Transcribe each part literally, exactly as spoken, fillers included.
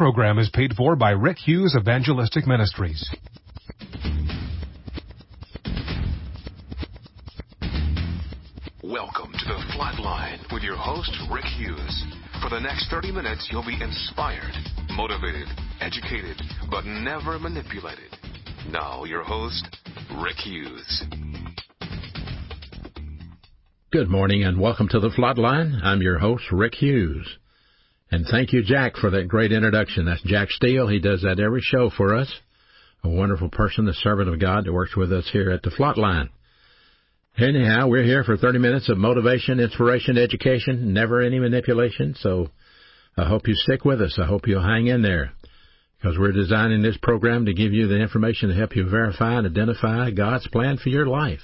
program is paid for by Rick Hughes Evangelistic Ministries. Welcome to the Flatline with your host, Rick Hughes. For the next thirty minutes, you'll be inspired, motivated, educated, but never manipulated. Now, your host, Rick Hughes. Good morning and welcome to the Flatline. I'm your host, Rick Hughes. And thank you, Jack, for that great introduction. That's Jack Steele. He does that every show for us. A wonderful person, the servant of God that works with us here at the Flatline. Anyhow, we're here for thirty minutes of motivation, inspiration, education, never any manipulation. So I hope you stick with us. I hope you'll hang in there, because we're designing this program to give you the information to help you verify and identify God's plan for your life.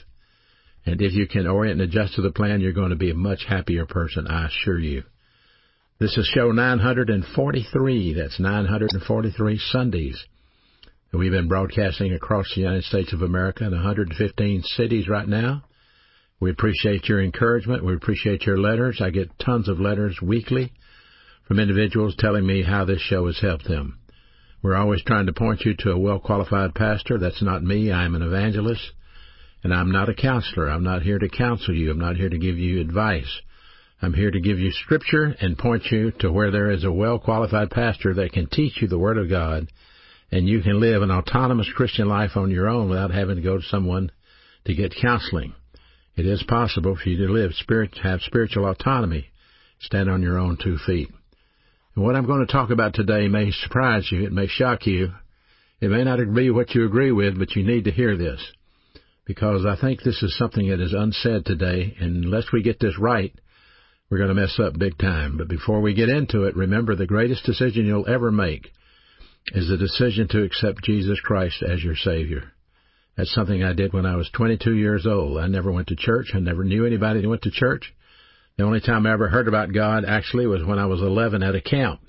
And if you can orient and adjust to the plan, you're going to be a much happier person, I assure you. This is show nine hundred forty-three. That's nine hundred forty-three Sundays. We've been broadcasting across the United States of America in one hundred fifteen cities right now. We appreciate your encouragement. We appreciate your letters. I get tons of letters weekly from individuals telling me how this show has helped them. We're always trying to point you to a well-qualified pastor. That's not me. I'm an evangelist, and I'm not a counselor. I'm not here to counsel you. I'm not here to give you advice. I'm here to give you Scripture and point you to where there is a well-qualified pastor that can teach you the Word of God, and you can live an autonomous Christian life on your own without having to go to someone to get counseling. It is possible for you to live, spirit, have spiritual autonomy, stand on your own two feet. And what I'm going to talk about today may surprise you. It may shock you. It may not be what you agree with, but you need to hear this, because I think this is something that is unsaid today, and unless we get this right, we're going to mess up big time. But before we get into it, remember the greatest decision you'll ever make is the decision to accept Jesus Christ as your Savior. That's something I did when I was twenty-two years old. I never went to church. I never knew anybody that went to church. The only time I ever heard about God actually was when I was eleven at a camp.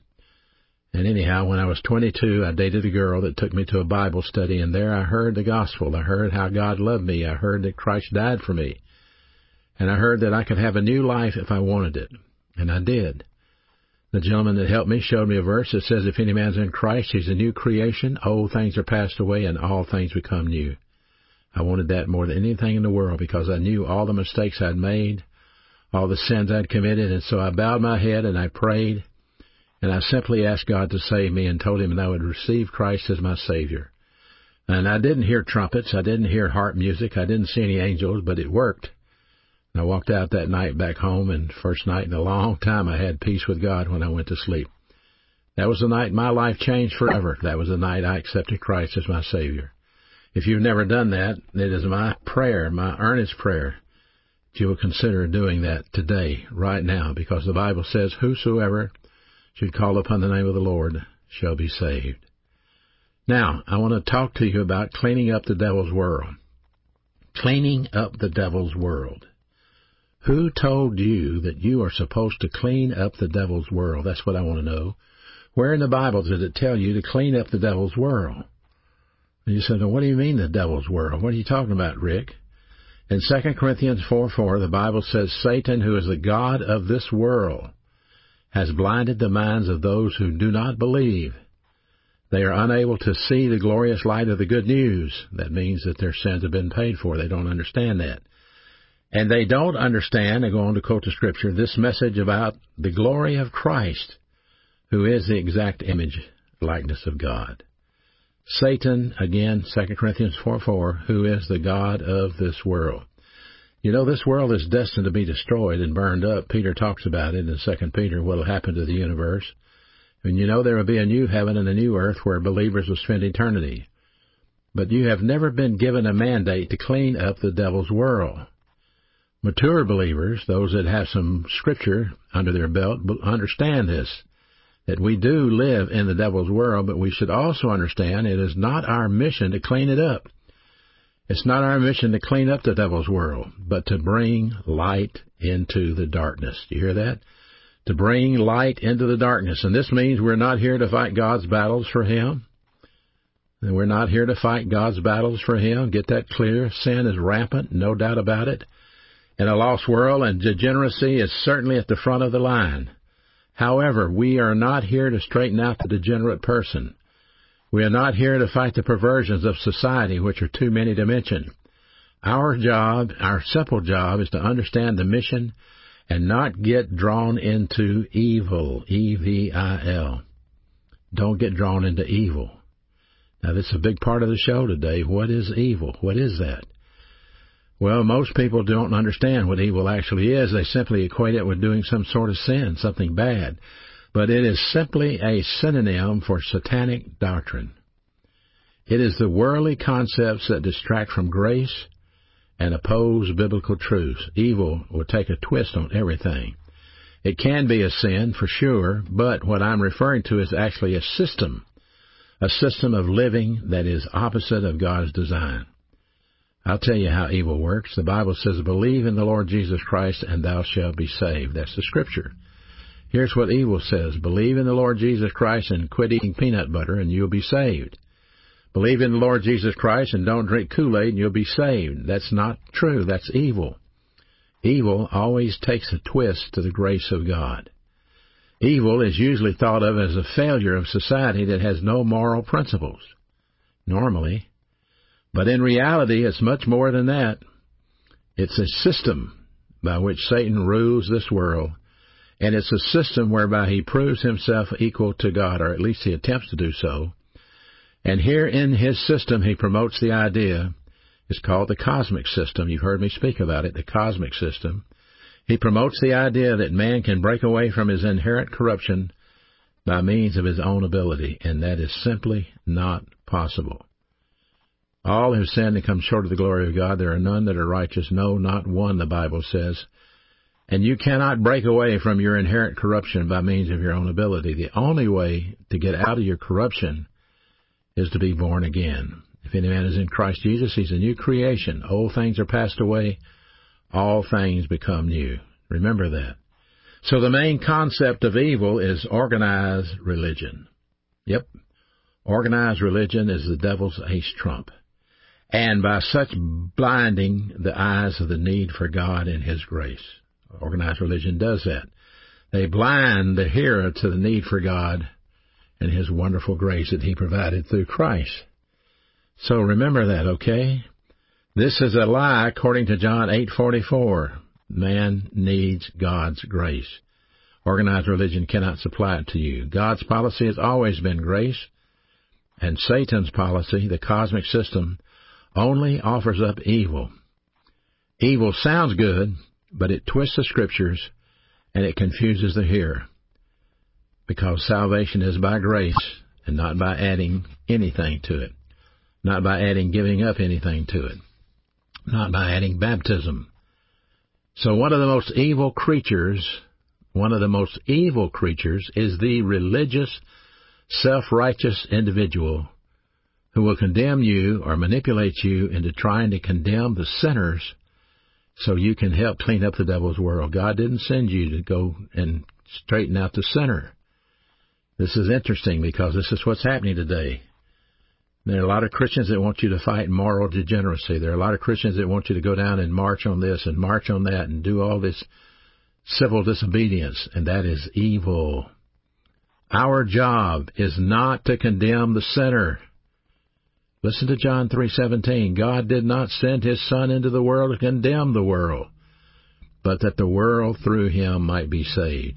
And anyhow, when I was twenty-two, I dated a girl that took me to a Bible study, and there I heard the gospel. I heard how God loved me. I heard that Christ died for me. And I heard that I could have a new life if I wanted it. And I did. The gentleman that helped me showed me a verse that says, if any man's in Christ, he's a new creation. Old things are passed away, and all things become new. I wanted that more than anything in the world, because I knew all the mistakes I'd made, all the sins I'd committed, and so I bowed my head and I prayed, and I simply asked God to save me and told him that I would receive Christ as my Savior. And I didn't hear trumpets. I didn't hear harp music. I didn't see any angels, but it worked. I walked out that night back home, and first night in a long time I had peace with God when I went to sleep. That was the night my life changed forever. That was the night I accepted Christ as my Savior. If you've never done that, it is my prayer, my earnest prayer, that you will consider doing that today, right now, because the Bible says, whosoever should call upon the name of the Lord shall be saved. Now, I want to talk to you about cleaning up the devil's world. Cleaning up the devil's world. Who told you that you are supposed to clean up the devil's world? That's what I want to know. Where in the Bible does it tell you to clean up the devil's world? And you said, well, what do you mean the devil's world? What are you talking about, Rick? In Second Corinthians four four, the Bible says, Satan, who is the god of this world, has blinded the minds of those who do not believe. They are unable to see the glorious light of the good news. That means that their sins have been paid for. They don't understand that. And they don't understand, I go on to quote the Scripture, this message about the glory of Christ, who is the exact image, likeness of God. Satan, again, Second Corinthians four four, who is the god of this world. You know, this world is destined to be destroyed and burned up. Peter talks about it in Second Peter, what will happen to the universe. And you know there will be a new heaven and a new earth where believers will spend eternity. But you have never been given a mandate to clean up the devil's world. Mature believers, those that have some Scripture under their belt, understand this, that we do live in the devil's world, but we should also understand it is not our mission to clean it up. It's not our mission to clean up the devil's world, but to bring light into the darkness. Do you hear that? To bring light into the darkness. And this means we're not here to fight God's battles for Him. And we're not here to fight God's battles for Him. Get that clear. Sin is rampant, no doubt about it. In a lost world, and degeneracy is certainly at the front of the line. However, we are not here to straighten out the degenerate person. We are not here to fight the perversions of society, which are too many to mention. Our job, our simple job, is to understand the mission and not get drawn into evil, E V I L. Don't get drawn into evil. Now, this is a big part of the show today. What is evil? What is that? Well, most people don't understand what evil actually is. They simply equate it with doing some sort of sin, something bad. But it is simply a synonym for satanic doctrine. It is the worldly concepts that distract from grace and oppose biblical truths. Evil will take a twist on everything. It can be a sin, for sure, but what I'm referring to is actually a system, a system of living that is opposite of God's design. I'll tell you how evil works. The Bible says, believe in the Lord Jesus Christ and thou shalt be saved. That's the Scripture. Here's what evil says. Believe in the Lord Jesus Christ and quit eating peanut butter and you'll be saved. Believe in the Lord Jesus Christ and don't drink Kool-Aid and you'll be saved. That's not true. That's evil. Evil always takes a twist to the grace of God. Evil is usually thought of as a failure of society that has no moral principles, normally. But in reality, it's much more than that. It's a system by which Satan rules this world, and it's a system whereby he proves himself equal to God, or at least he attempts to do so. And here in his system, he promotes the idea, it's called the cosmic system. You've heard me speak about it, the cosmic system. He promotes the idea that man can break away from his inherent corruption by means of his own ability, and that is simply not possible. All have sinned and come short of the glory of God. There are none that are righteous, no, not one, the Bible says. And you cannot break away from your inherent corruption by means of your own ability. The only way to get out of your corruption is to be born again. If any man is in Christ Jesus, he's a new creation. Old things are passed away. All things become new. Remember that. So the main concept of evil is organized religion. Yep. Organized religion is the devil's ace trump. And by such blinding the eyes of the need for God and His grace. Organized religion does that. They blind the hearer to the need for God and His wonderful grace that He provided through Christ. So remember that, okay? This is a lie according to John eight forty-four. Man needs God's grace. Organized religion cannot supply it to you. God's policy has always been grace, and Satan's policy, the cosmic system, only offers up evil. Evil sounds good, but it twists the Scriptures and it confuses the hearer. Because salvation is by grace and not by adding anything to it. Not by adding giving up anything to it. Not by adding baptism. So one of the most evil creatures, one of the most evil creatures is the religious, self-righteous individual who will condemn you or manipulate you into trying to condemn the sinners so you can help clean up the devil's world. God didn't send you to go and straighten out the sinner. This is interesting because this is what's happening today. There are a lot of Christians that want you to fight moral degeneracy. There are a lot of Christians that want you to go down and march on this and march on that and do all this civil disobedience, and that is evil. Our job is not to condemn the sinner. Listen to John three seventeen. God did not send His Son into the world to condemn the world, but that the world through Him might be saved.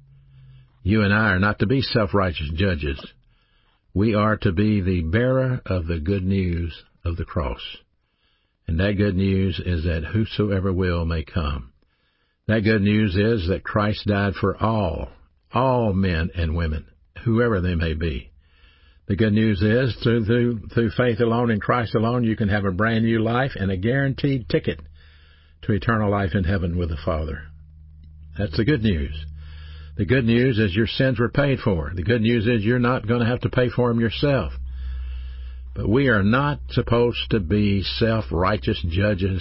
You and I are not to be self-righteous judges. We are to be the bearer of the good news of the cross. And that good news is that whosoever will may come. That good news is that Christ died for all, all men and women, whoever they may be. The good news is through, through, through faith alone in Christ alone, you can have a brand new life and a guaranteed ticket to eternal life in heaven with the Father. That's the good news. The good news is your sins were paid for. The good news is you're not going to have to pay for them yourself. But we are not supposed to be self-righteous judges.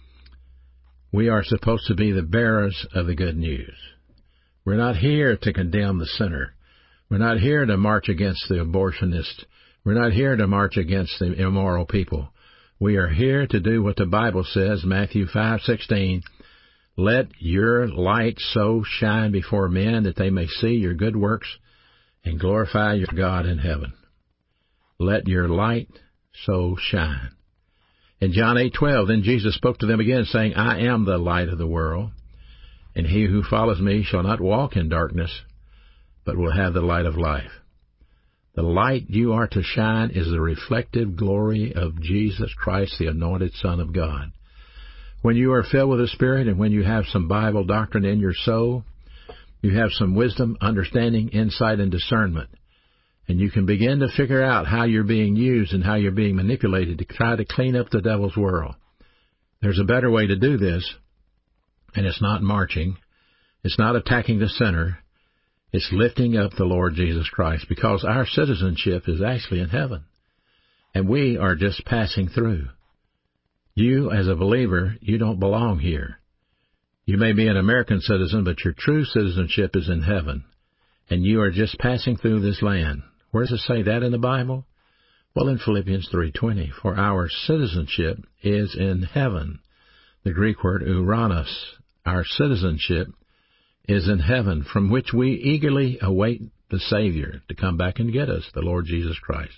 We are supposed to be the bearers of the good news. We're not here to condemn the sinner. We're not here to march against the abortionist. We're not here to march against the immoral people. We are here to do what the Bible says, Matthew five sixteen, Let your light so shine before men that they may see your good works and glorify your God in heaven. Let your light so shine. In John eight twelve, then Jesus spoke to them again, saying, I am the light of the world, and he who follows me shall not walk in darkness, but will have the light of life. The light you are to shine is the reflective glory of Jesus Christ, the anointed Son of God. When you are filled with the Spirit and when you have some Bible doctrine in your soul, you have some wisdom, understanding, insight, and discernment. And you can begin to figure out how you're being used and how you're being manipulated to try to clean up the devil's world. There's a better way to do this, and it's not marching. It's not attacking the sinner. It's lifting up the Lord Jesus Christ, because our citizenship is actually in heaven, and we are just passing through. You, as a believer, you don't belong here. You may be an American citizen, but your true citizenship is in heaven, and you are just passing through this land. Where does it say that in the Bible? Well, in Philippians three twenty, for our citizenship is in heaven. The Greek word uranos, our citizenship, is in heaven, from which we eagerly await the Savior to come back and get us, the Lord Jesus Christ.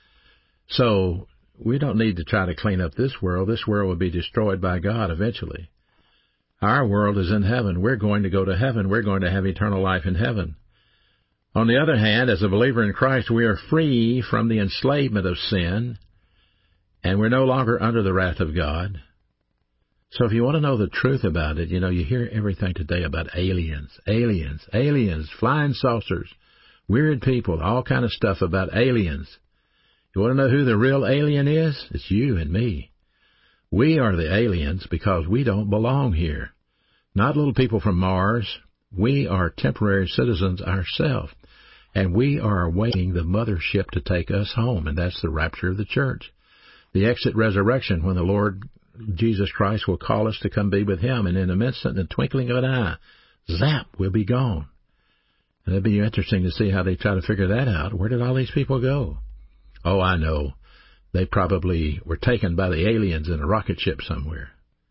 So, we don't need to try to clean up this world. This world will be destroyed by God eventually. Our world is in heaven. We're going to go to heaven. We're going to have eternal life in heaven. On the other hand, as a believer in Christ, we are free from the enslavement of sin, and we're no longer under the wrath of God. So if you want to know the truth about it, you know, you hear everything today about aliens, aliens, aliens, flying saucers, weird people, all kind of stuff about aliens. You want to know who the real alien is? It's you and me. We are the aliens because we don't belong here. Not little people from Mars. We are temporary citizens ourselves, and we are awaiting the mothership to take us home, and that's the rapture of the church. The exit resurrection, when the Lord Jesus Christ will call us to come be with Him, and in an instant, in the twinkling of an eye, zap, we'll be gone. And it'll be interesting to see how they try to figure that out. Where did all these people go? Oh, I know. They probably were taken by the aliens in a rocket ship somewhere.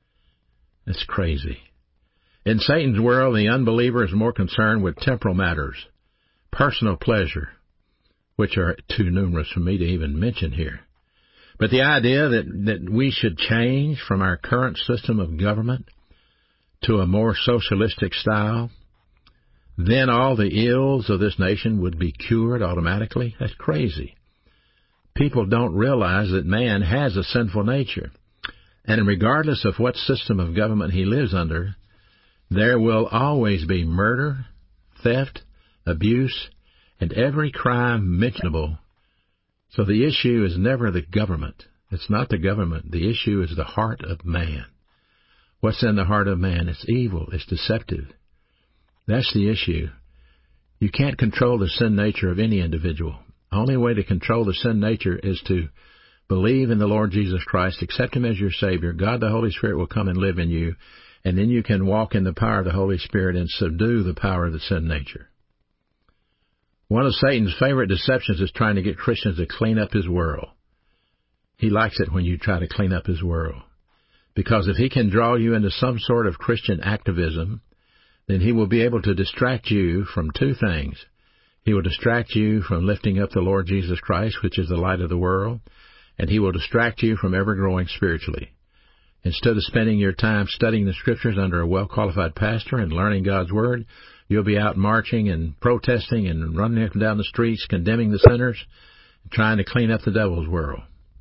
It's crazy. In Satan's world, the unbeliever is more concerned with temporal matters, personal pleasure, which are too numerous for me to even mention here. But the idea that, that we should change from our current system of government to a more socialistic style, then all the ills of this nation would be cured automatically, that's crazy. People don't realize that man has a sinful nature. And regardless of what system of government he lives under, there will always be murder, theft, abuse, and every crime mentionable. So the issue is never the government. It's not the government. The issue is the heart of man. What's in the heart of man? It's evil. It's deceptive. That's the issue. You can't control the sin nature of any individual. The only way to control the sin nature is to believe in the Lord Jesus Christ, accept Him as your Savior. God the Holy Spirit will come and live in you, and then you can walk in the power of the Holy Spirit and subdue the power of the sin nature. One of Satan's favorite deceptions is trying to get Christians to clean up his world. He likes it when you try to clean up his world. Because if he can draw you into some sort of Christian activism, then he will be able to distract you from two things. He will distract you from lifting up the Lord Jesus Christ, which is the light of the world, and he will distract you from ever growing spiritually. Instead of spending your time studying the Scriptures under a well-qualified pastor and learning God's Word, you'll be out marching and protesting and running up and down the streets, condemning the sinners, and trying to clean up the devil's world.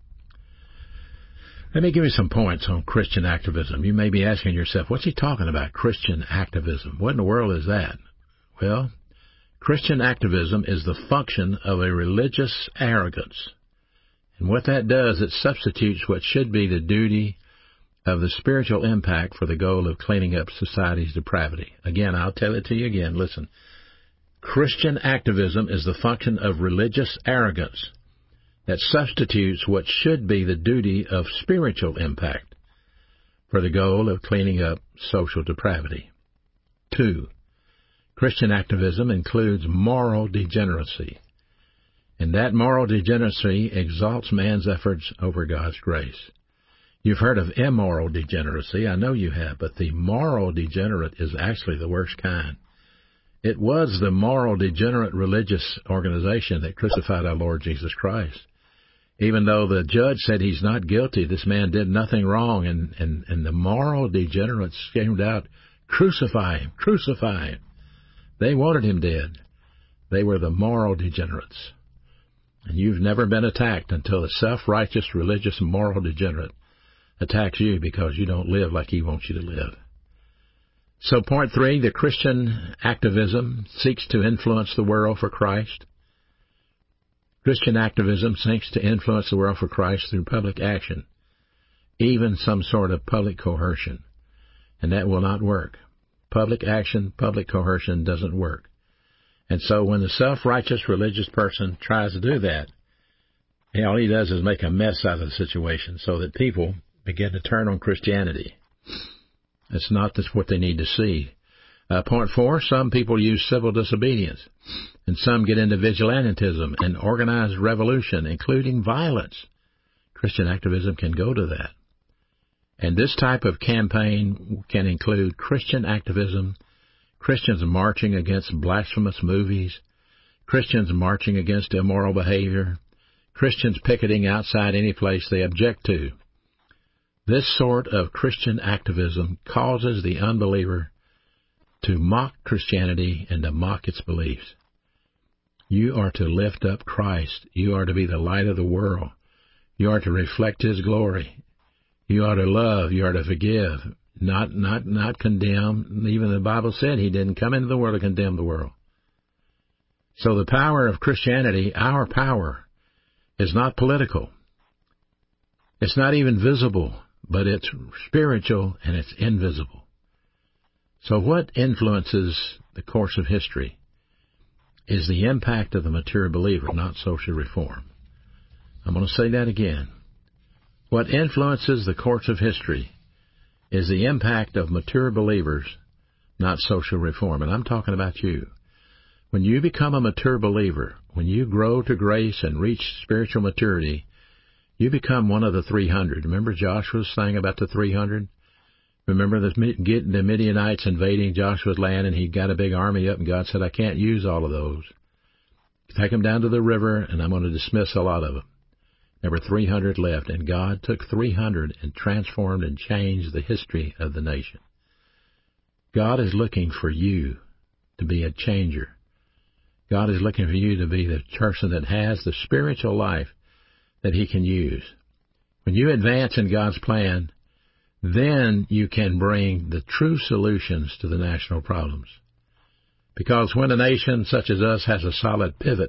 Let me give you some points on Christian activism. You may be asking yourself, what's he talking about, Christian activism? What in the world is that? Well, Christian activism is the function of a religious arrogance. And what that does, it substitutes what should be the duty of the spiritual impact for the goal of cleaning up society's depravity. Again, I'll tell it to you again. Listen. Christian activism is the function of religious arrogance that substitutes what should be the duty of spiritual impact for the goal of cleaning up social depravity. Two, Christian activism includes moral degeneracy, and that moral degeneracy exalts man's efforts over God's grace. You've heard of immoral degeneracy. I know you have, but the moral degenerate is actually the worst kind. It was the moral degenerate religious organization that crucified our Lord Jesus Christ. Even though the judge said he's not guilty, this man did nothing wrong, and, and, and the moral degenerates screamed out, crucify him, crucify him. They wanted him dead. They were the moral degenerates. And you've never been attacked until a self-righteous, religious, moral degenerate attacks you because you don't live like he wants you to live. So point three, the Christian activism seeks to influence the world for Christ. Christian activism seeks to influence the world for Christ through public action, even some sort of public coercion. And that will not work. Public action, public coercion doesn't work. And so when the self-righteous religious person tries to do that, all he does is make a mess out of the situation so that people begin to turn on Christianity. It's not just what they need to see. Uh, point four, some people use civil disobedience, and some get into vigilantism and organized revolution, including violence. Christian activism can go to that. And this type of campaign can include Christian activism, Christians marching against blasphemous movies, Christians marching against immoral behavior, Christians picketing outside any place they object to. This sort of Christian activism causes the unbeliever to mock Christianity and to mock its beliefs. You are to lift up Christ. You are to be the light of the world. You are to reflect His glory. You are to love. You are to forgive, not not not condemn. Even the Bible said He didn't come into the world to condemn the world. So the power of Christianity, our power, is not political. It's not even visible, but it's spiritual and it's invisible. So what influences the course of history is the impact of the mature believer, not social reform. I'm going to say that again. What influences the course of history is the impact of mature believers, not social reform. And I'm talking about you. When you become a mature believer, when you grow to grace and reach spiritual maturity, you become one of the three hundred. Remember Joshua sang about the three hundred? Remember the, the Midianites invading Joshua's land, and he got a big army up, and God said, I can't use all of those. Take them down to the river, and I'm going to dismiss a lot of them. There were three hundred left, and God took three hundred and transformed and changed the history of the nation. God is looking for you to be a changer. God is looking for you to be the person that has the spiritual life that He can use. When you advance in God's plan, then you can bring the true solutions to the national problems. Because when a nation such as us has a solid pivot,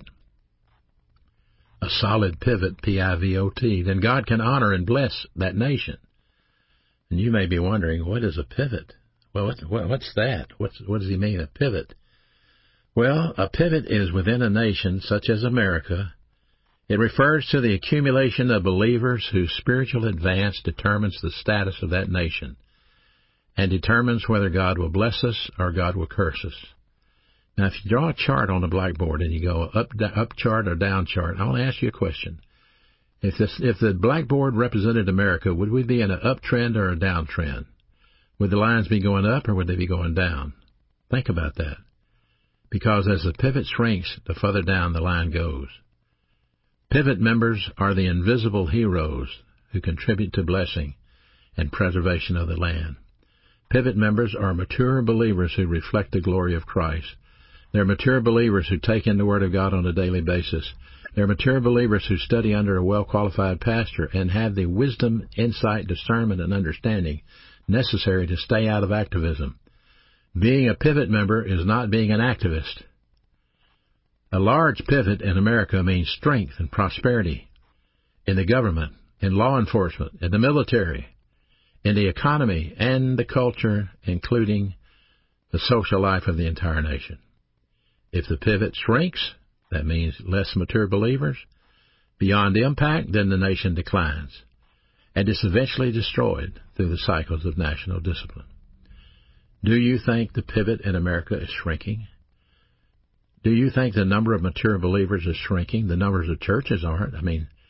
a solid pivot, P I V O T, then God can honor and bless that nation. And you may be wondering, what is a pivot? Well, what, what's that? What's, what does he mean, a pivot? Well, a pivot is within a nation such as America. It refers to the accumulation of believers whose spiritual advance determines the status of that nation and determines whether God will bless us or God will curse us. Now, if you draw a chart on the blackboard and you go up up chart or down chart, I want to ask you a question. If this, if the blackboard represented America, would we be in an uptrend or a downtrend? Would the lines be going up or would they be going down? Think about that. Because as the pivot shrinks, the further down the line goes. Pivot members are the invisible heroes who contribute to blessing and preservation of the land. Pivot members are mature believers who reflect the glory of Christ. They're mature believers who take in the Word of God on a daily basis. They're mature believers who study under a well-qualified pastor and have the wisdom, insight, discernment, and understanding necessary to stay out of activism. Being a pivot member is not being an activist. A large pivot in America means strength and prosperity in the government, in law enforcement, in the military, in the economy, and the culture, including the social life of the entire nation. If the pivot shrinks, that means less mature believers. Beyond impact, then the nation declines, and is eventually destroyed through the cycles of national discipline. Do you think the pivot in America is shrinking? Do you think the number of mature believers is shrinking? The numbers of churches aren't. I mean,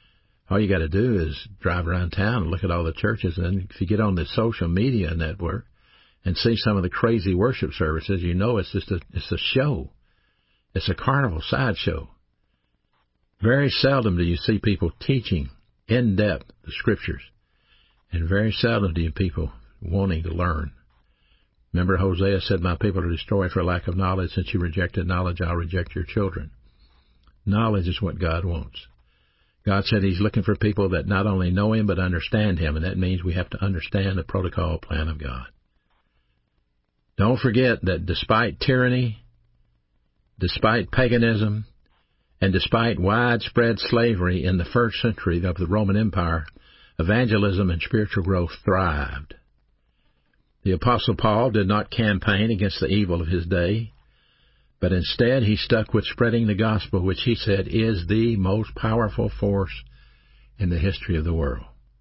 All you got to do is drive around town and look at all the churches, and then if you get on the social media network and see some of the crazy worship services, you know it's just a it's a show. It's a carnival sideshow. Very seldom do you see people teaching in depth the Scriptures, and very seldom do you people wanting to learn. Remember, Hosea said, "My people are destroyed for lack of knowledge. Since you rejected knowledge, I'll reject your children." Knowledge is what God wants. God said He's looking for people that not only know Him but understand Him, and that means we have to understand the protocol plan of God. Don't forget that despite tyranny, despite paganism, and despite widespread slavery in the first century of the Roman Empire, evangelism and spiritual growth thrived. The Apostle Paul did not campaign against the evil of his day, but instead he stuck with spreading the gospel, which he said is the most powerful force in the history of the world.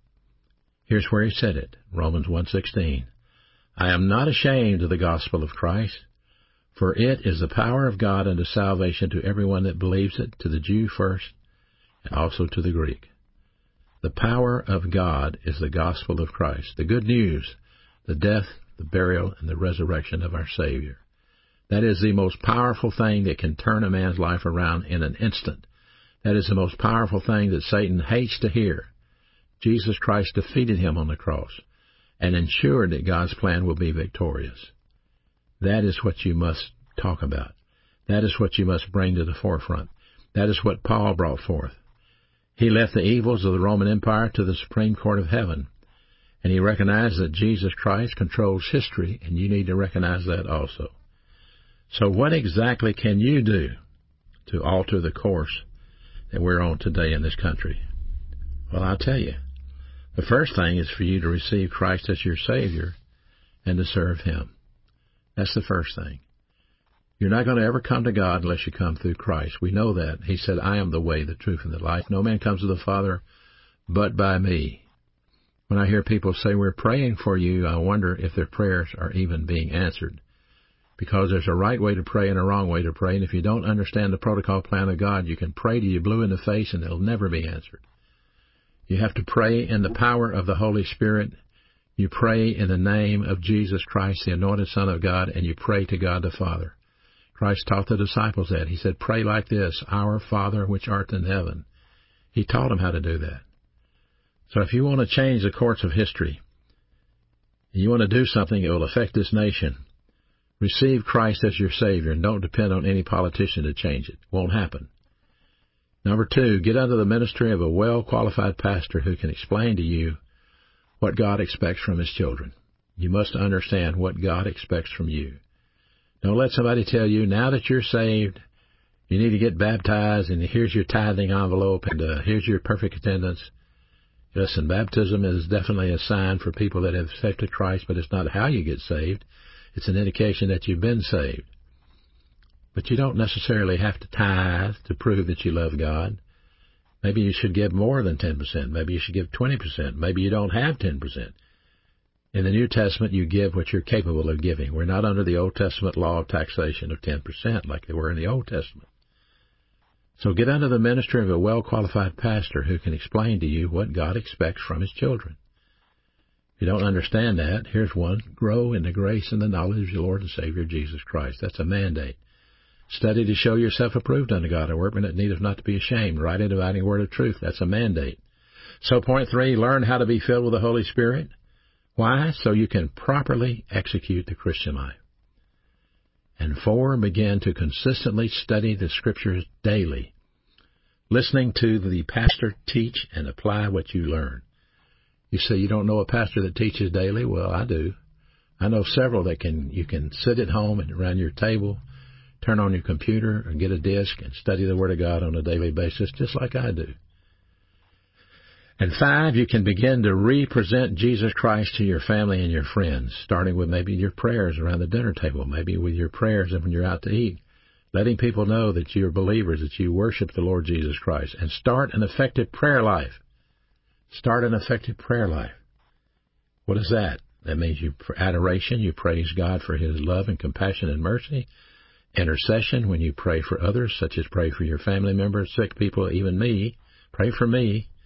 Here's where he said it, Romans one sixteen. "I am not ashamed of the gospel of Christ, for it is the power of God unto salvation to everyone that believes it, to the Jew first, and also to the Greek." The power of God is the gospel of Christ, the good news, the death, the burial, and the resurrection of our Savior. That is the most powerful thing that can turn a man's life around in an instant. That is the most powerful thing that Satan hates to hear. Jesus Christ defeated him on the cross and ensured that God's plan will be victorious. That is what you must talk about. That is what you must bring to the forefront. That is what Paul brought forth. He left the evils of the Roman Empire to the Supreme Court of Heaven, and he recognized that Jesus Christ controls history, and you need to recognize that also. So what exactly can you do to alter the course that we're on today in this country? Well, I'll tell you. The first thing is for you to receive Christ as your Savior and to serve Him. That's the first thing. You're not going to ever come to God unless you come through Christ. We know that. He said, "I am the way, the truth, and the life. No man comes to the Father but by me." When I hear people say, "We're praying for you," I wonder if their prayers are even being answered. Because there's a right way to pray and a wrong way to pray, and if you don't understand the protocol plan of God, you can pray till you're blue in the face and it'll never be answered. You have to pray in the power of the Holy Spirit. You pray in the name of Jesus Christ, the anointed Son of God, and you pray to God the Father. Christ taught the disciples that. He said, "Pray like this, Our Father which art in heaven." He taught them how to do that. So if you want to change the course of history, you want to do something that will affect this nation, receive Christ as your Savior and don't depend on any politician to change it. It won't happen. Number two, get under the ministry of a well-qualified pastor who can explain to you what God expects from His children. You must understand what God expects from you. Don't let somebody tell you, now that you're saved, you need to get baptized, and here's your tithing envelope, and uh, here's your perfect attendance. Listen, baptism is definitely a sign for people that have accepted Christ, but it's not how you get saved. It's an indication that you've been saved. But you don't necessarily have to tithe to prove that you love God. Maybe you should give more than ten percent. Maybe you should give twenty percent. Maybe you don't have ten percent. In the New Testament, you give what you're capable of giving. We're not under the Old Testament law of taxation of ten percent like they were in the Old Testament. So get under the ministry of a well-qualified pastor who can explain to you what God expects from His children. If you don't understand that, here's one. Grow in the grace and the knowledge of your Lord and Savior, Jesus Christ. That's a mandate. Study to show yourself approved unto God, a workman that needeth not to be ashamed, rightly dividing the word of truth. That's a mandate. So point three, learn how to be filled with the Holy Spirit. Why? So you can properly execute the Christian life. And four, begin to consistently study the Scriptures daily, listening to the pastor teach and apply what you learn. You say you don't know a pastor that teaches daily? Well, I do. I know several that can. You can sit at home and around your table, turn on your computer and get a disc and study the Word of God on a daily basis, just like I do. And five, you can begin to represent Jesus Christ to your family and your friends, starting with maybe your prayers around the dinner table, maybe with your prayers when you're out to eat, letting people know that you're believers, that you worship the Lord Jesus Christ, and start an effective prayer life. Start an effective prayer life. What is that? That means you adoration, you praise God for His love and compassion and mercy. Intercession, when you pray for others, such as pray for your family members, sick people, even me. Pray for me.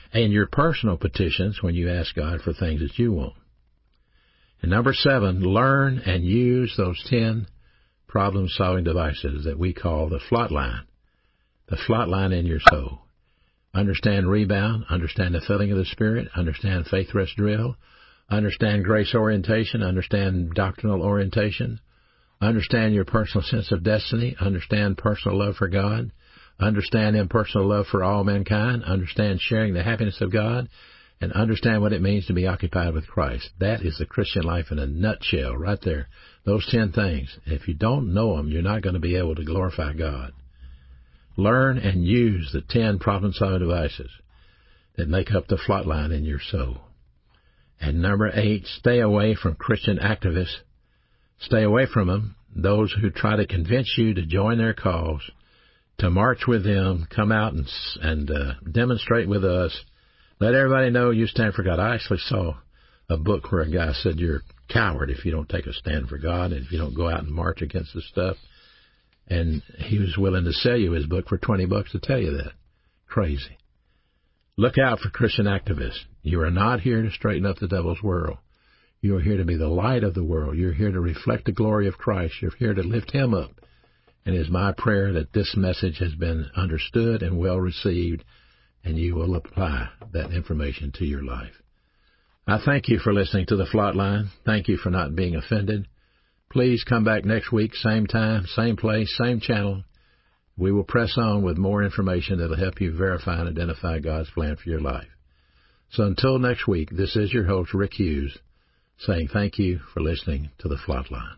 and your personal petitions when you ask God for things that you want. And number seven, learn and use those ten problem-solving devices that we call the FLOT line, the FLOT line in your soul. Understand rebound, understand the filling of the Spirit, understand faith rest drill, understand grace orientation, understand doctrinal orientation, understand your personal sense of destiny, understand personal love for God, understand impersonal love for all mankind, understand sharing the happiness of God, and understand what it means to be occupied with Christ. That is the Christian life in a nutshell right there. Those ten things. If you don't know them, you're not going to be able to glorify God. Learn and use the ten problem-solving devices that make up the FLOT line in your soul. And number eight, stay away from Christian activists. Stay away from them, those who try to convince you to join their cause, to march with them, come out and, and uh, demonstrate with us. Let everybody know you stand for God. I actually saw a book where a guy said you're a coward if you don't take a stand for God and if you don't go out and march against this stuff. And he was willing to sell you his book for twenty bucks to tell you that. Crazy. Look out for Christian activists. You are not here to straighten up the devil's world. You are here to be the light of the world. You're here to reflect the glory of Christ. You're here to lift him up. And it is my prayer that this message has been understood and well received, and you will apply that information to your life. I thank you for listening to the FLOT line. Thank you for not being offended. Please come back next week, same time, same place, same channel. We will press on with more information that will help you verify and identify God's plan for your life. So until next week, this is your host, Rick Hughes, saying thank you for listening to the FLOT line.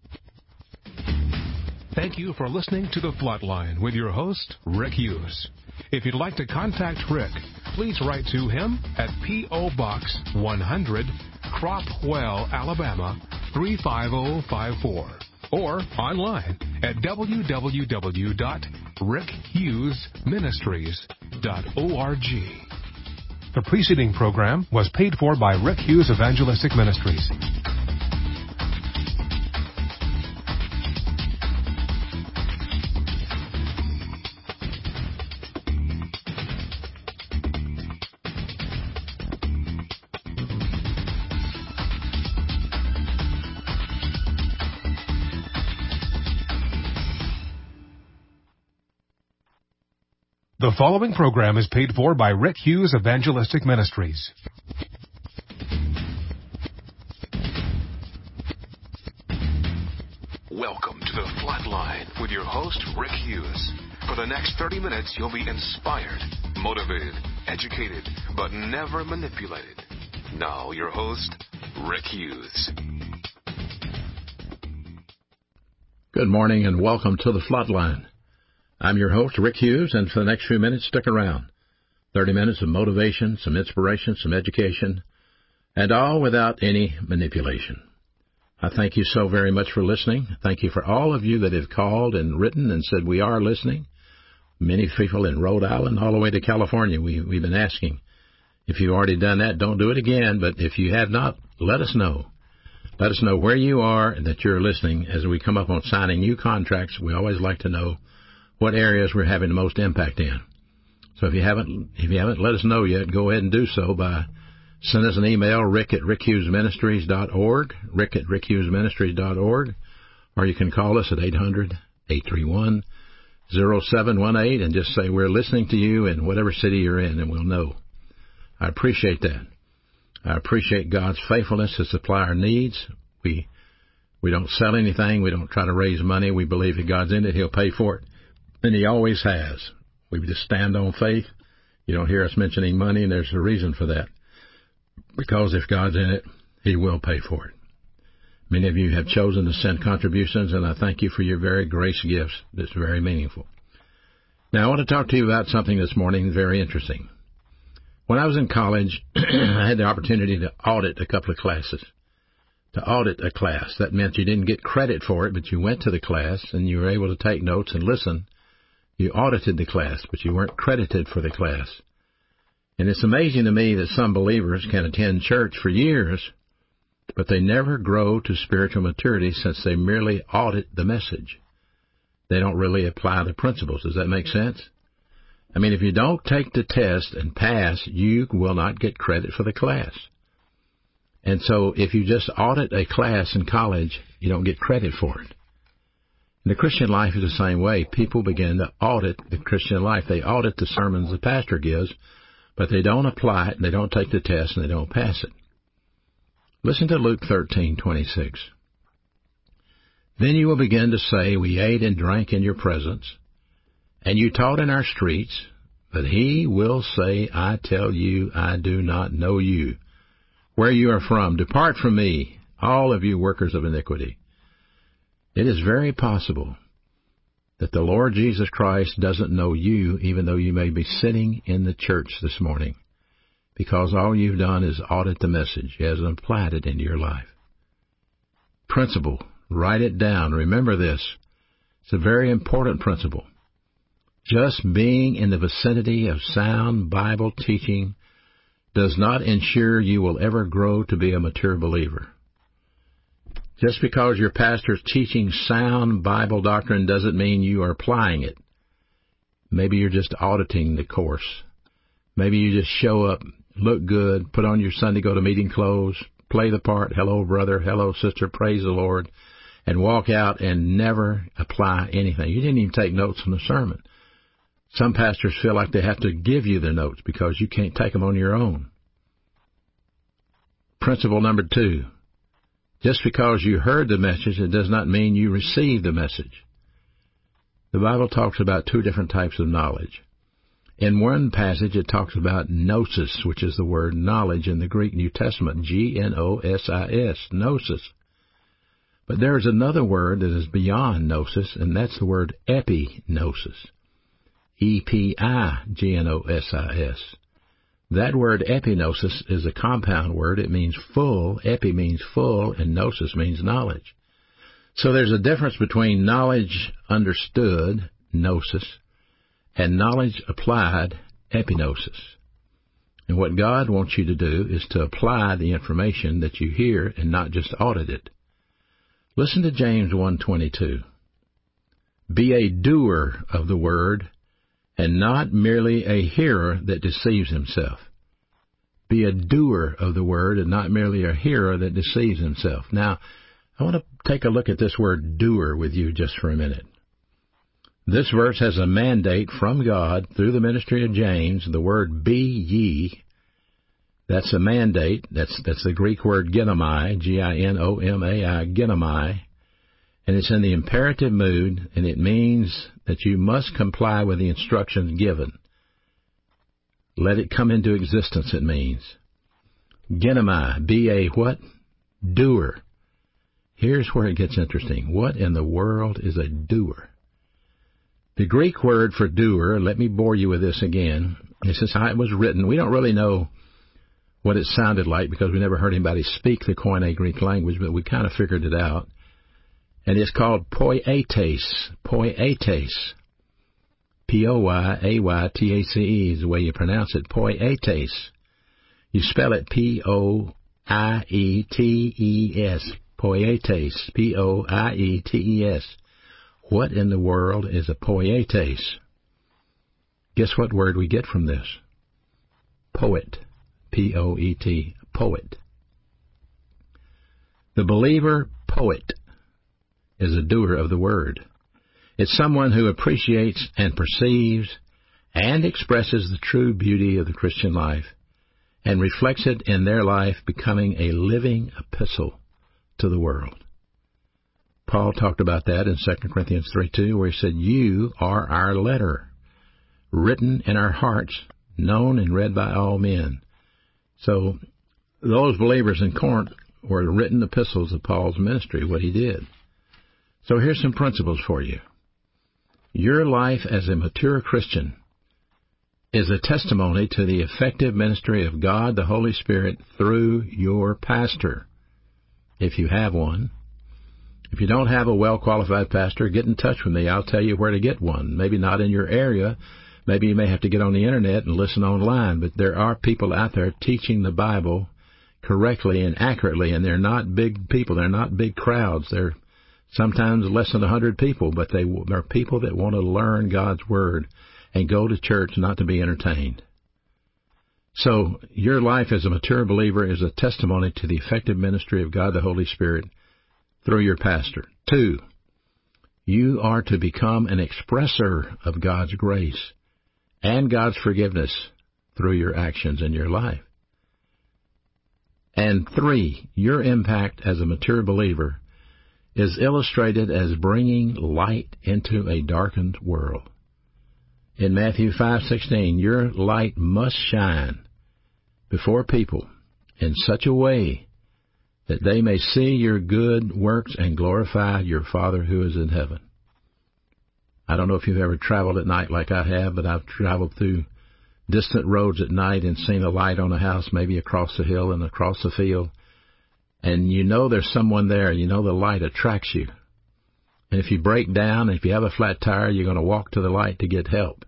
Thank you for listening to the FLOT line with your host, Rick Hughes. If you'd like to contact Rick, please write to him at P O. Box one hundred, Cropwell, Alabama three five zero five four, or online at w w w dot rick hughes ministries dot org. The preceding program was paid for by Rick Hughes Evangelistic Ministries. The following program is paid for by Rick Hughes Evangelistic Ministries. Welcome to the FLOT line with your host, Rick Hughes. For the next thirty minutes, you'll be inspired, motivated, educated, but never manipulated. Now, your host, Rick Hughes. Good morning and welcome to the FLOT line. I'm your host, Rick Hughes, and for the next few minutes, stick around. thirty minutes of motivation, some inspiration, some education, and all without any manipulation. I thank you so very much for listening. Thank you for all of you that have called and written and said we are listening. Many people in Rhode Island all the way to California, we, we've been asking. If you've already done that, don't do it again, but if you have not, let us know. Let us know where you are and that you're listening. As we come up on signing new contracts, we always like to know what areas we're having the most impact in. So if you haven't if you haven't let us know yet, go ahead and do so by sending us an email, rick at rick hughes ministries dot org, rick at rick hughes ministries dot org, or you can call us at eight hundred, eight three one, zero seven one eight and just say we're listening to you in whatever city you're in, and we'll know. I appreciate that. I appreciate God's faithfulness to supply our needs. We we don't sell anything. We don't try to raise money. We believe if God's in it, He'll pay for it. And He always has. We just stand on faith. You don't hear us mentioning money, and there's a reason for that. Because if God's in it, He will pay for it. Many of you have chosen to send contributions, and I thank you for your very grace gifts. That's very meaningful. Now, I want to talk to you about something this morning very interesting. When I was in college, I had the opportunity to audit a couple of classes. To audit a class, that meant you didn't get credit for it, but you went to the class, and you were able to take notes and listen. You audited the class, but you weren't credited for the class. And it's amazing to me that some believers can attend church for years, but they never grow to spiritual maturity since they merely audit the message. They don't really apply the principles. Does that make sense? I mean, if you don't take the test and pass, you will not get credit for the class. And so if you just audit a class in college, you don't get credit for it. And the Christian life is the same way. People begin to audit the Christian life. They audit the sermons the pastor gives, but they don't apply it, and they don't take the test, and they don't pass it. Listen to Luke thirteen twenty-six. Then you will begin to say, we ate and drank in your presence, and you taught in our streets, but he will say, I tell you, I do not know you. Where you are from, depart from me, all of you workers of iniquity. It is very possible that the Lord Jesus Christ doesn't know you, even though you may be sitting in the church this morning, because all you've done is audit the message. He hasn't applied it into your life. Principle. Write it down. Remember this. It's a very important principle. Just being in the vicinity of sound Bible teaching does not ensure you will ever grow to be a mature believer. Just because your pastor is teaching sound Bible doctrine doesn't mean you are applying it. Maybe you're just auditing the course. Maybe you just show up, look good, put on your Sunday go-to-meeting clothes, play the part, hello, brother, hello, sister, praise the Lord, and walk out and never apply anything. You didn't even take notes on the sermon. Some pastors feel like they have to give you the notes because you can't take them on your own. Principle number two. Just because you heard the message, it does not mean you received the message. The Bible talks about two different types of knowledge. In one passage, it talks about gnosis, which is the word knowledge in the Greek New Testament, G N O S I S, gnosis. But there is another word that is beyond gnosis, and that's the word epignosis, E P I G N O S I S. That word epignosis is a compound word. It means full. Epi means full, and gnosis means knowledge. So there's a difference between knowledge understood, gnosis, and knowledge applied, epignosis. And what God wants you to do is to apply the information that you hear and not just audit it. Listen to James one twenty-two. Be a doer of the word, and not merely a hearer that deceives himself. Be a doer of the word and not merely a hearer that deceives himself. Now, I want to take a look at this word doer with you just for a minute. This verse has a mandate from God through the ministry of James. The word be ye, that's a mandate. That's, that's the Greek word ginomai, G I N O M A I, ginomai. And it's in the imperative mood, and it means that you must comply with the instructions given. Let it come into existence, it means. Ginomai, be a what? Doer. Here's where it gets interesting. What in the world is a doer? The Greek word for doer, let me bore you with this again. This is how it was written. We don't really know what it sounded like because we never heard anybody speak the Koine Greek language, but we kind of figured it out. And it's called poietes, poietes. P O Y A Y T A C E is the way you pronounce it, poietes. You spell it P O I E T E S, poietes, P O I E T E S. What in the world is a poietes? Guess what word we get from this? Poet, P O E T, poet. The believer poet is a doer of the word. It's someone who appreciates and perceives and expresses the true beauty of the Christian life and reflects it in their life, becoming a living epistle to the world. Paul talked about that in Second Corinthians three two, where he said, you are our letter, written in our hearts, known and read by all men. So those believers in Corinth were written epistles of Paul's ministry, what he did. So here's some principles for you. Your life as a mature Christian is a testimony to the effective ministry of God the Holy Spirit through your pastor, if you have one. If you don't have a well-qualified pastor, get in touch with me. I'll tell you where to get one. Maybe not in your area. Maybe you may have to get on the Internet and listen online. But there are people out there teaching the Bible correctly and accurately, and they're not big people. They're not big crowds. They're sometimes less than a hundred people, but they are people that want to learn God's Word and go to church not to be entertained. So your life as a mature believer is a testimony to the effective ministry of God the Holy Spirit through your pastor. Two, you are to become an expresser of God's grace and God's forgiveness through your actions in your life. And three, your impact as a mature believer is illustrated as bringing light into a darkened world. In Matthew five sixteen, your light must shine before people in such a way that they may see your good works and glorify your Father who is in heaven. I don't know if you've ever traveled at night like I have, but I've traveled through distant roads at night and seen a light on a house, maybe across the hill and across the field. And you know there's someone there. You know the light attracts you. And if you break down, if you have a flat tire, you're going to walk to the light to get help.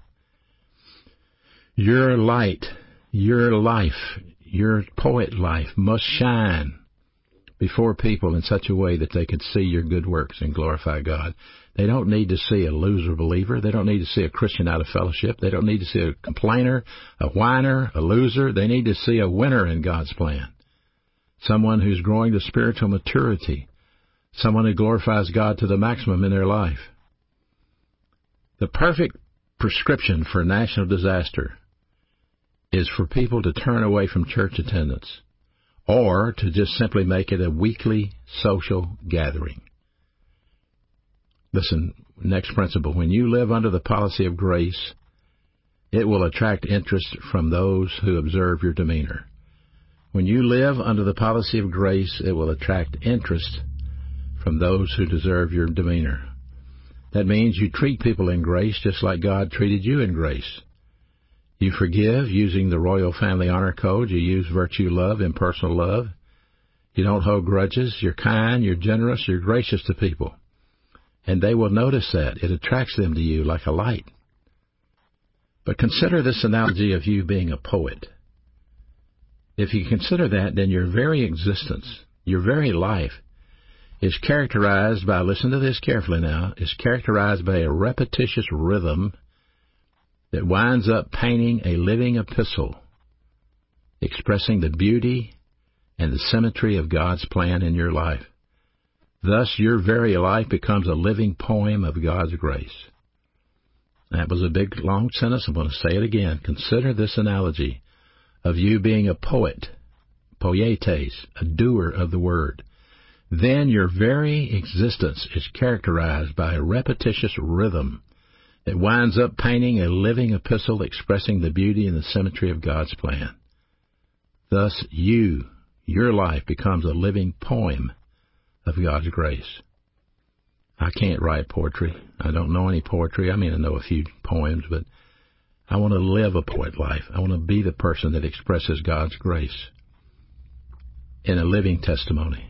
Your light, your life, your poet life must shine before people in such a way that they could see your good works and glorify God. They don't need to see a loser believer. They don't need to see a Christian out of fellowship. They don't need to see a complainer, a whiner, a loser. They need to see a winner in God's plan. Someone who's growing to spiritual maturity. Someone who glorifies God to the maximum in their life. The perfect prescription for national disaster is for people to turn away from church attendance or to just simply make it a weekly social gathering. Listen, next principle. When you live under the policy of grace, it will attract interest from those who observe your demeanor. When you live under the policy of grace, it will attract interest from those who deserve your demeanor. That means you treat people in grace just like God treated you in grace. You forgive using the Royal Family Honor Code. You use virtue love, impersonal love. You don't hold grudges. You're kind. You're generous. You're gracious to people. And they will notice that. It attracts them to you like a light. But consider this analogy of you being a poet. If you consider that, then your very existence, your very life, is characterized by, listen to this carefully now, is characterized by a repetitious rhythm that winds up painting a living epistle, expressing the beauty and the symmetry of God's plan in your life. Thus, your very life becomes a living poem of God's grace. That was a big, long sentence. I'm going to say it again. Consider this analogy of you being a poet, poietes, a doer of the word. Then your very existence is characterized by a repetitious rhythm that winds up painting a living epistle expressing the beauty and the symmetry of God's plan. Thus, you, your life becomes a living poem of God's grace. I can't write poetry. I don't know any poetry. I mean, I know a few poems, but I want to live a poet life. I want to be the person that expresses God's grace in a living testimony.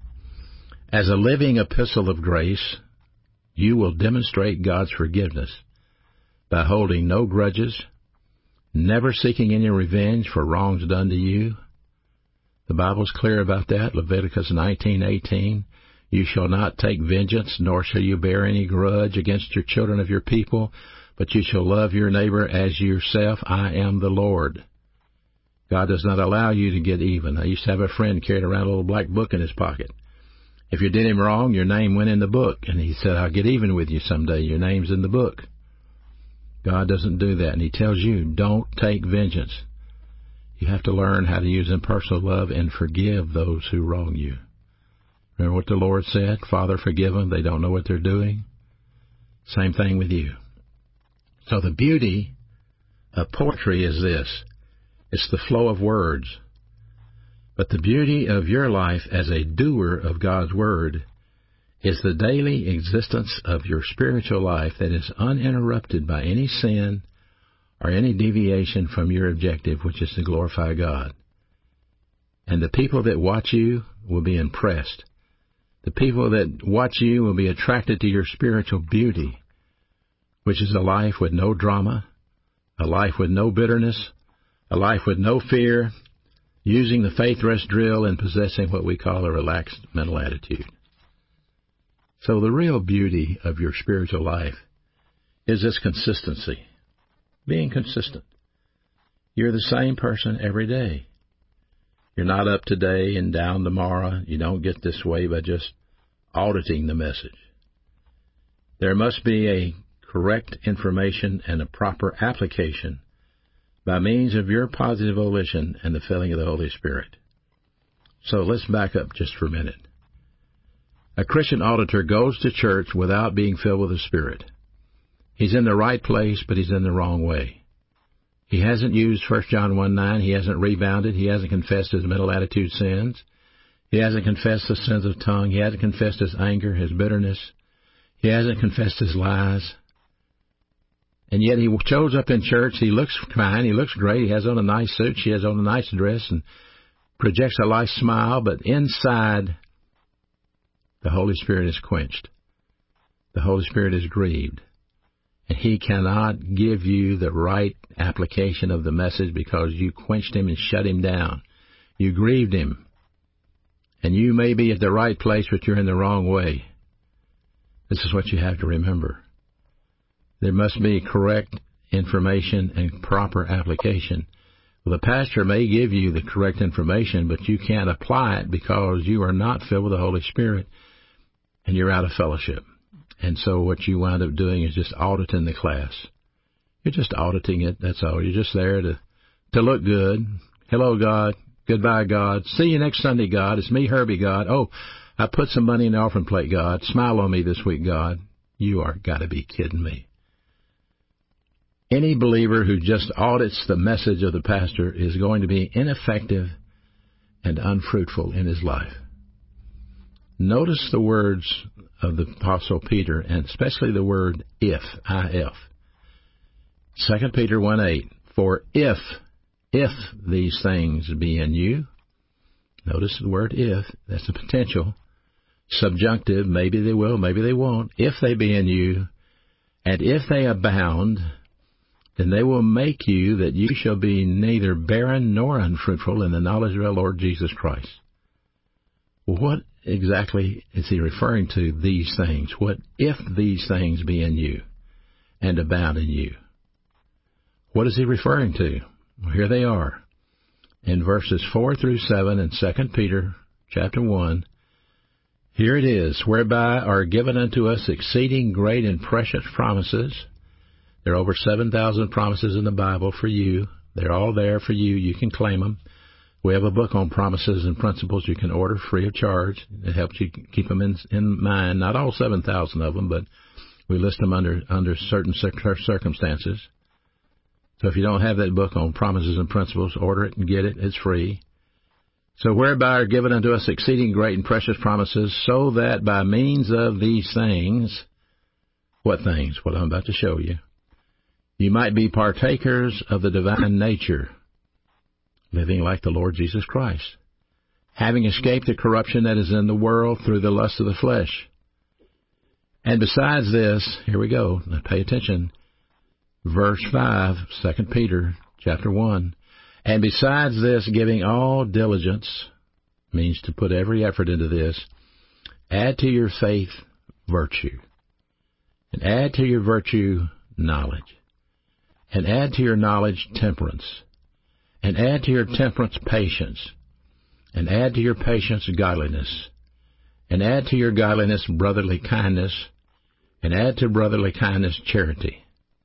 As a living epistle of grace, you will demonstrate God's forgiveness by holding no grudges, never seeking any revenge for wrongs done to you. The Bible's clear about that. Leviticus nineteen eighteen. You shall not take vengeance, nor shall you bear any grudge against your children of your people, but you shall love your neighbor as yourself. I am the Lord. God does not allow you to get even. I used to have a friend carried around a little black book in his pocket. If you did him wrong, your name went in the book. And he said, I'll get even with you someday. Your name's in the book. God doesn't do that. And he tells you, don't take vengeance. You have to learn how to use impersonal love and forgive those who wrong you. Remember what the Lord said? Father, forgive them. They don't know what they're doing. Same thing with you. So the beauty of poetry is this. It's the flow of words. But the beauty of your life as a doer of God's Word is the daily existence of your spiritual life that is uninterrupted by any sin or any deviation from your objective, which is to glorify God. And the people that watch you will be impressed. The people that watch you will be attracted to your spiritual beauty, which is a life with no drama, a life with no bitterness, a life with no fear, using the faith rest drill and possessing what we call a relaxed mental attitude. So the real beauty of your spiritual life is its consistency. being consistent. You're the same person every day. You're not up today and down tomorrow. You don't get this way by just auditing the message. There must be a correct information and a proper application by means of your positive volition and the filling of the Holy Spirit. So let's back up just for a minute. A Christian auditor goes to church without being filled with the Spirit. He's in the right place, but he's in the wrong way. He hasn't used First John one nine. He hasn't rebounded. He hasn't confessed his mental attitude sins. He hasn't confessed the sins of tongue. He hasn't confessed his anger, his bitterness. He hasn't confessed his lies. And yet he shows up in church. He looks fine. He looks great. He has on a nice suit. She has on a nice dress and projects a nice smile. But inside, the Holy Spirit is quenched. The Holy Spirit is grieved. And He cannot give you the right application of the message because you quenched Him and shut Him down. You grieved Him. And you may be at the right place, but you're in the wrong way. This is what you have to remember. There must be correct information and proper application. Well, the pastor may give you the correct information, but you can't apply it because you are not filled with the Holy Spirit and you're out of fellowship. And so what you wind up doing is just auditing the class. You're just auditing it, that's all. You're just there to, to look good. Hello, God. Goodbye, God. See you next Sunday, God. It's me, Herbie, God. Oh, I put some money in the offering plate, God. Smile on me this week, God. You are got to be kidding me. Any believer who just audits the message of the pastor is going to be ineffective and unfruitful in his life. Notice the words of the Apostle Peter, and especially the word if, I F. Second Peter one eight, for if, if these things be in you, notice the word if, that's the potential, subjunctive, maybe they will, maybe they won't, if they be in you, and if they abound, then they will make you that you shall be neither barren nor unfruitful in the knowledge of our Lord Jesus Christ. What exactly is he referring to, these things? What if these things be in you and abound in you? What is he referring to? Well, here they are. In verses four through seven in Second Peter chapter one, here it is, whereby are given unto us exceeding great and precious promises. There are over seven thousand promises in the Bible for you. They're all there for you. You can claim them. We have a book on promises and principles you can order free of charge. It helps you keep them in, in mind. Not all seven thousand of them, but we list them under, under certain circumstances. So if you don't have that book on promises and principles, order it and get it. It's free. So whereby are given unto us exceeding great and precious promises, so that by means of these things, what things? What I'm about to show you, you might be partakers of the divine nature, living like the Lord Jesus Christ, having escaped the corruption that is in the world through the lust of the flesh. And besides this, here we go, now pay attention, verse five, Second Peter chapter one, and besides this, giving all diligence, means to put every effort into this, add to your faith virtue, and add to your virtue knowledge, and add to your knowledge temperance, and add to your temperance patience, and add to your patience godliness, and add to your godliness brotherly kindness, and add to brotherly kindness charity.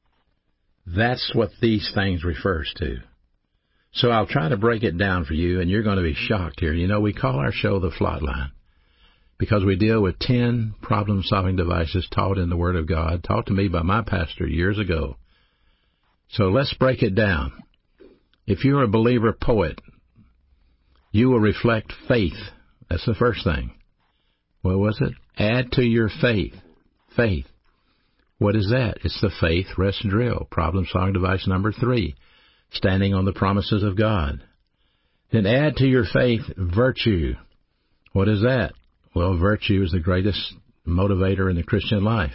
That's what these things refers to. So I'll try to break it down for you, and you're going to be shocked here. You know, we call our show The Flatline because we deal with ten problem-solving devices taught in the Word of God, taught to me by my pastor years ago. So let's break it down. If you're a believer poet, you will reflect faith. That's the first thing. What was it? Add to your faith. Faith. What is that? It's the faith rest drill. Problem-solving device number three. Standing on the promises of God. Then add to your faith virtue. What is that? Well, virtue is the greatest motivator in the Christian life.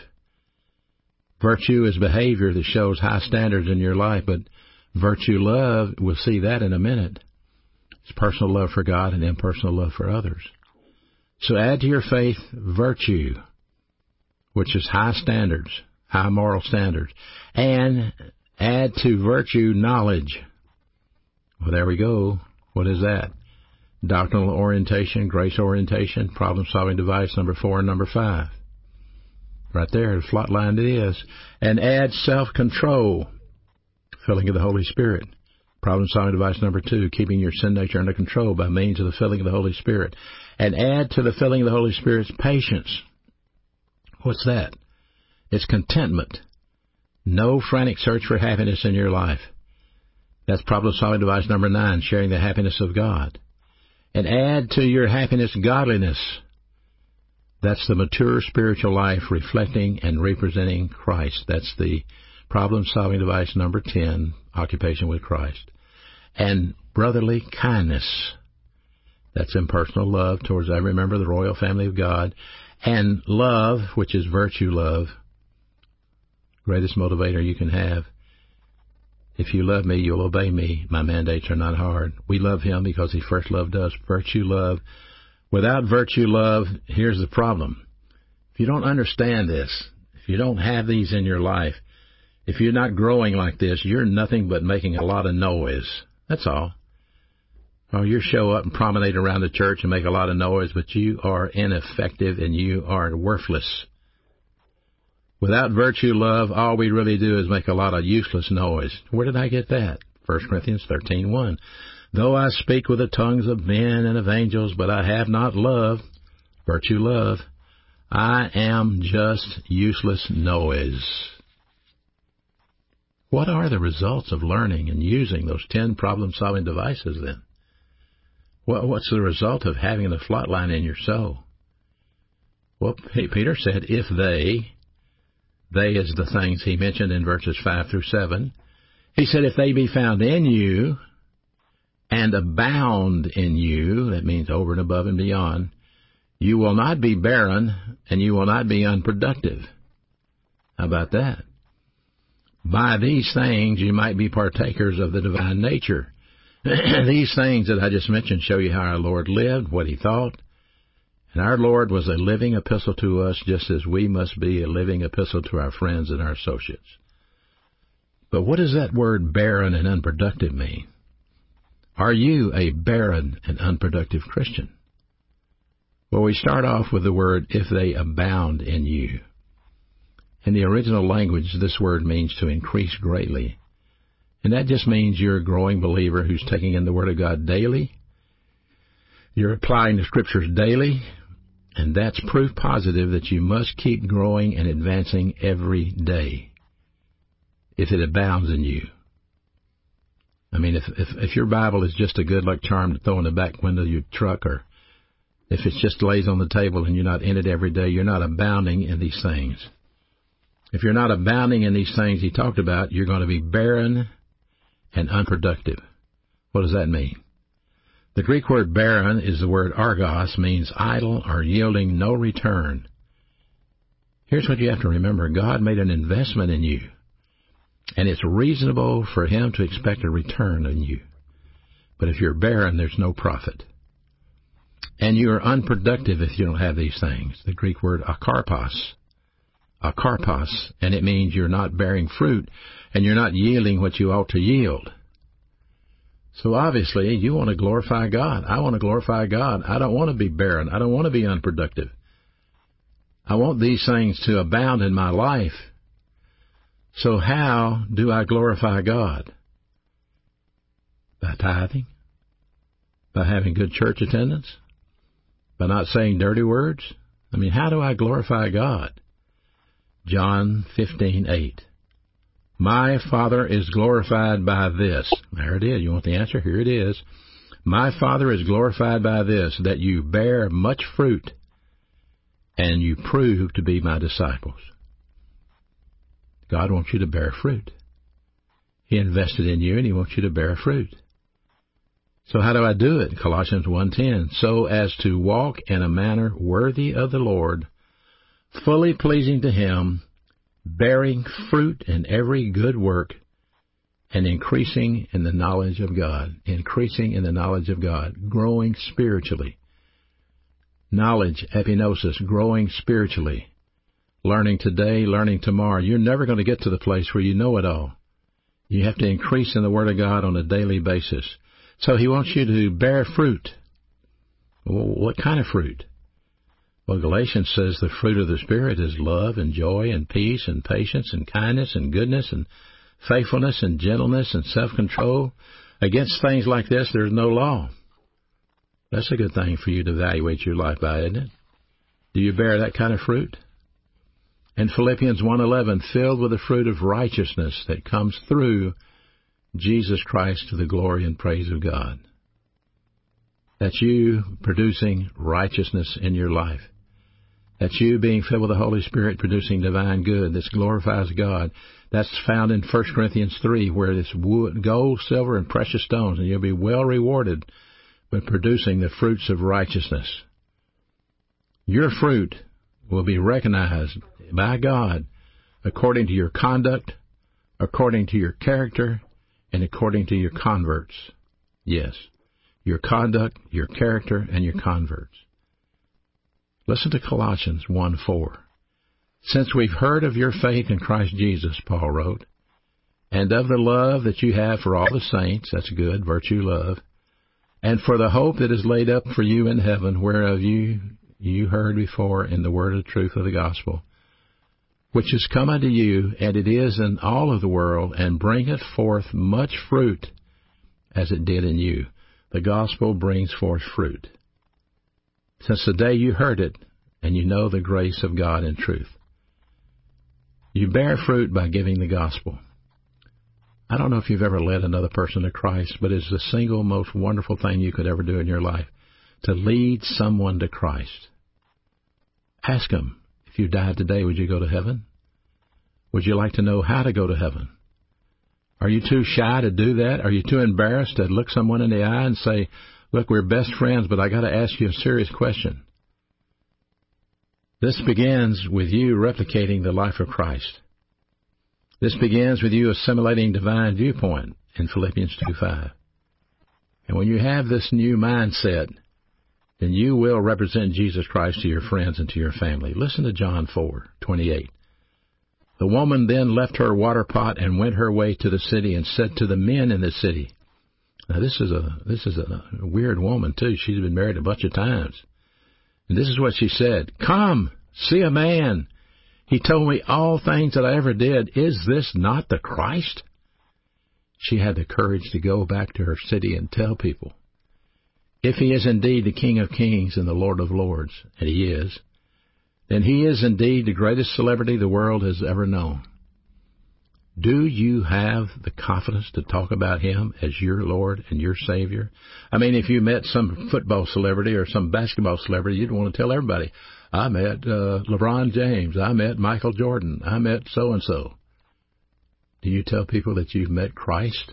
Virtue is behavior that shows high standards in your life, but virtue love, we'll see that in a minute. It's personal love for God and impersonal love for others. So add to your faith virtue, which is high standards, high moral standards, and add to virtue knowledge. Well, there we go. What is that? Doctrinal orientation, grace orientation, problem-solving device number four and number five. Right there, flatlined it is. And add self-control, filling of the Holy Spirit. Problem-solving device number two, keeping your sin nature under control by means of the filling of the Holy Spirit. And add to the filling of the Holy Spirit's patience. What's that? It's contentment. No frantic search for happiness in your life. That's problem-solving device number nine, sharing the happiness of God. And add to your happiness godliness. That's the mature spiritual life reflecting and representing Christ. That's the problem-solving device number ten, occupation with Christ. And brotherly kindness. That's impersonal love towards every member of the royal family of God. And love, which is virtue love, greatest motivator you can have. If you love me, you'll obey me. My mandates are not hard. We love him because he first loved us. Virtue love. Without virtue love, here's the problem. If you don't understand this, if you don't have these in your life, if you're not growing like this, you're nothing but making a lot of noise. That's all. Or you show up and promenade around the church and make a lot of noise, but you are ineffective and you are worthless. Without virtue love, all we really do is make a lot of useless noise. Where did I get that? First Corinthians thirteen one. Though I speak with the tongues of men and of angels, but I have not love, virtue love, I am just useless noise. What are the results of learning and using those ten problem-solving devices then? What's the result of having the flat line in your soul? Well, Peter said, if they... They is the things he mentioned in verses five through seven. He said, if they be found in you and abound in you, that means over and above and beyond, you will not be barren and you will not be unproductive. How about that? By these things you might be partakers of the divine nature. These things that I just mentioned show you how our Lord lived, what he thought. And our Lord was a living epistle to us, just as we must be a living epistle to our friends and our associates. But what does that word barren and unproductive mean? Are you a barren and unproductive Christian? Well, we start off with the word, if they abound in you. In the original language, this word means to increase greatly. And that just means you're a growing believer who's taking in the Word of God daily. You're applying the Scriptures daily. And that's proof positive that you must keep growing and advancing every day if it abounds in you. I mean, if, if if your Bible is just a good luck charm to throw in the back window of your truck, or if it just lays on the table and you're not in it every day, you're not abounding in these things. If you're not abounding in these things he talked about, you're going to be barren and unproductive. What does that mean? The Greek word barren is the word argos, means idle or yielding no return. Here's what you have to remember. God made an investment in you, and it's reasonable for him to expect a return on you. But if you're barren, there's no profit. And you're unproductive if you don't have these things. The Greek word akarpos, akarpos, and it means you're not bearing fruit, and you're not yielding what you ought to yield. So obviously, you want to glorify God. I want to glorify God. I don't want to be barren. I don't want to be unproductive. I want these things to abound in my life. So how do I glorify God? By tithing? By having good church attendance? By not saying dirty words? I mean, how do I glorify God? John fifteen eight. My Father is glorified by this. There it is. You want the answer? Here it is. My Father is glorified by this, that you bear much fruit, and you prove to be my disciples. God wants you to bear fruit. He invested in you, and he wants you to bear fruit. So how do I do it? Colossians one ten. So as to walk in a manner worthy of the Lord, fully pleasing to him, bearing fruit in every good work, and increasing in the knowledge of God. Increasing in the knowledge of God. Growing spiritually. Knowledge, epinosis, growing spiritually. Learning today, learning tomorrow. You're never going to get to the place where you know it all. You have to increase in the Word of God on a daily basis. So He wants you to bear fruit. Well, what kind of fruit? Well, Galatians says the fruit of the Spirit is love and joy and peace and patience and kindness and goodness and faithfulness and gentleness and self-control. Against things like this, there's no law. That's a good thing for you to evaluate your life by, isn't it? Do you bear that kind of fruit? And Philippians one eleven, filled with the fruit of righteousness that comes through Jesus Christ to the glory and praise of God. That's you producing righteousness in your life. That's you being filled with the Holy Spirit, producing divine good. This glorifies God. That's found in First Corinthians three, where it's wood, gold, silver, and precious stones, and you'll be well rewarded with producing the fruits of righteousness. Your fruit will be recognized by God according to your conduct, according to your character, and according to your converts. Yes, your conduct, your character, and your converts. Listen to Colossians one four. Since we've heard of your faith in Christ Jesus, Paul wrote, and of the love that you have for all the saints, that's good, virtue love, and for the hope that is laid up for you in heaven, whereof you you heard before in the word of the truth of the gospel, which is come unto you, and it is in all of the world, and bringeth forth much fruit, as it did in you. The gospel brings forth fruit. Since the day you heard it, and you know the grace of God in truth. You bear fruit by giving the gospel. I don't know if you've ever led another person to Christ, but it's the single most wonderful thing you could ever do in your life, to lead someone to Christ. Ask them, if you died today, would you go to heaven? Would you like to know how to go to heaven? Are you too shy to do that? Are you too embarrassed to look someone in the eye and say, look, we're best friends, but I got to ask you a serious question. This begins with you replicating the life of Christ. This begins with you assimilating divine viewpoint in Philippians two five. And when you have this new mindset, then you will represent Jesus Christ to your friends and to your family. Listen to John four twenty-eight. The woman then left her water pot and went her way to the city and said to the men in the city. Now this is a this is a weird woman too. She's been married a bunch of times. And this is what she said. Come, see a man. He told me all things that I ever did. Is this not the Christ? She had the courage to go back to her city and tell people. If he is indeed the King of Kings and the Lord of Lords, and he is, then he is indeed the greatest celebrity the world has ever known. Do you have the confidence to talk about him as your Lord and your Savior? I mean, if you met some football celebrity or some basketball celebrity, you'd want to tell everybody, I met uh, LeBron James, I met Michael Jordan, I met so-and-so. Do you tell people that you've met Christ?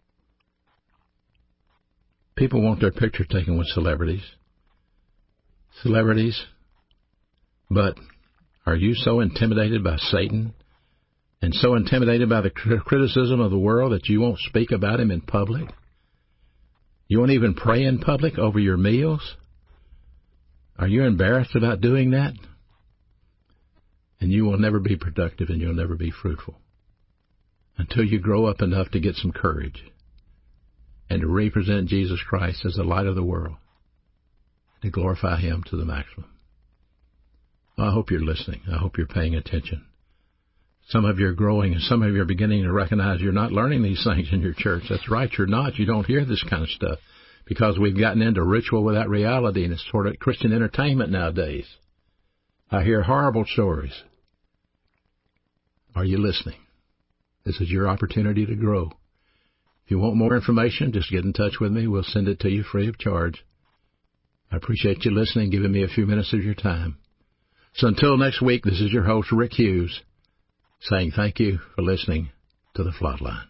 People want their picture taken with celebrities. Celebrities. But are you so intimidated by Satan and so intimidated by the criticism of the world that you won't speak about him in public? You won't even pray in public over your meals? Are you embarrassed about doing that? And you will never be productive and you'll never be fruitful until you grow up enough to get some courage and to represent Jesus Christ as the light of the world, to glorify him to the maximum. Well, I hope you're listening. I hope you're paying attention. Some of you are growing, and some of you are beginning to recognize you're not learning these things in your church. That's right, you're not. You don't hear this kind of stuff because we've gotten into ritual without reality, and it's sort of Christian entertainment nowadays. I hear horrible stories. Are you listening? This is your opportunity to grow. If you want more information, just get in touch with me. We'll send it to you free of charge. I appreciate you listening, giving me a few minutes of your time. So until next week, this is your host, Rick Hughes, saying thank you for listening to The Flatline.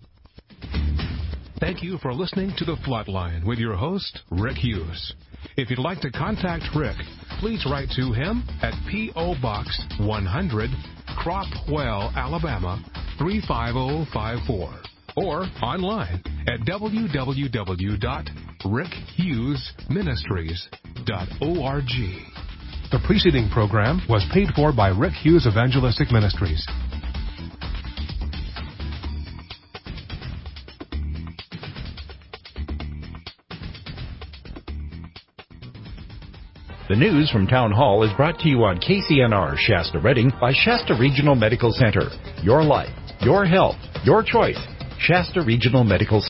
Thank you for listening to The Flatline with your host, Rick Hughes. If you'd like to contact Rick, please write to him at P O. Box one hundred, Cropwell, Alabama, three five zero five four, or online at w w w dot rick hughes ministries dot org. The preceding program was paid for by Rick Hughes Evangelistic Ministries. The news from Town Hall is brought to you on K C N R Shasta Redding by Shasta Regional Medical Center. Your life, your health, your choice. Shasta Regional Medical Center.